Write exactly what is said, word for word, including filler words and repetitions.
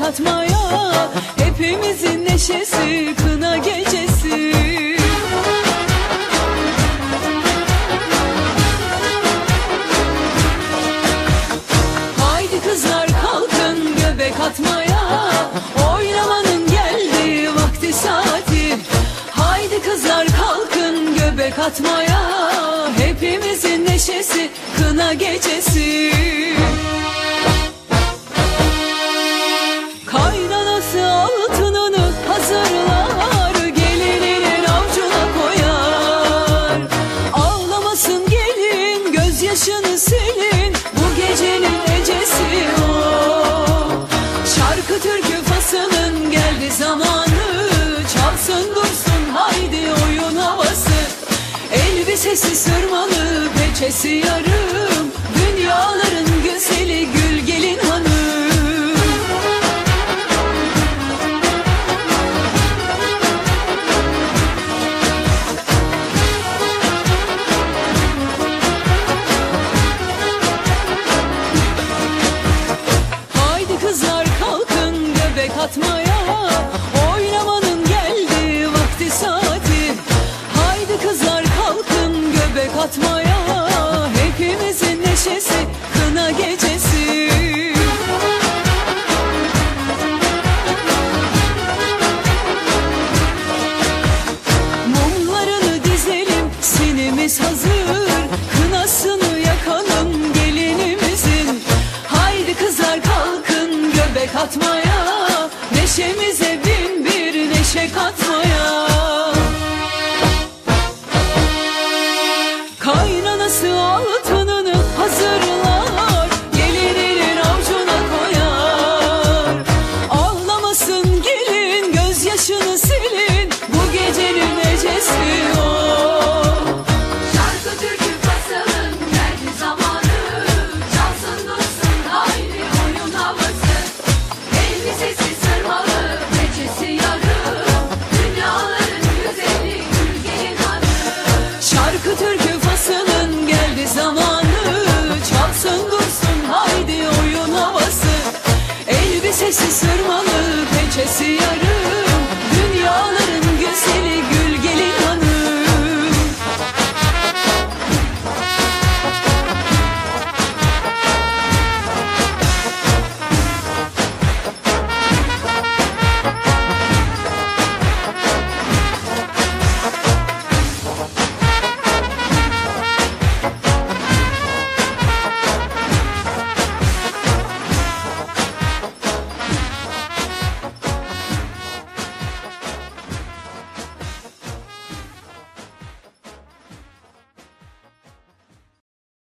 atmaya, hepimizin neşesi kına gecesi. Haydi kızlar kalkın göbek atmaya, oynamanın geldi vakti saati. Haydi kızlar kalkın göbek atmaya, hepimizin neşesi kına gecesi. Kaynanası altınını hazırlar, gelininin avucuna koyar. Ağlamasın gelin, gözyaşını silin, bu gecenin ecesi o. Şarkı türkü faslının geldi zamanı, çalsın dursun haydi oyun havası. Elbisesi sırmalı, peçesi yarım, dünyaların güzeli gül gelin hanım. Haydi kızlar kalkın göbek atmaya, oynamanın geldi vakti saati. Haydi kızlar kalkın göbek atmaya, hepimizin neşesi kına gecesi. Mumlarını dizelim, sinimiz hazır, kınasını yakalım gelinimizin. Haydi kızlar kalkın göbek atmaya, neşemize bin bir neşe katmaya. Kaynanası altınını hazırlar, gelininin avucuna koyar. Ağlamasın gelin, gözyaşını silin, bu gecenin ecesi o. Şarkı türkü faslının geldi zamanı, çalsın dursun haydi oyun havası. Elbisesi sırmalı, peçesi yarım, dünyaların güzeli gül gelin hanım. Şarkı türkü faslının geldi zamanı, çalsın dursun haydi oyun havası. Elbisesi sırmalı,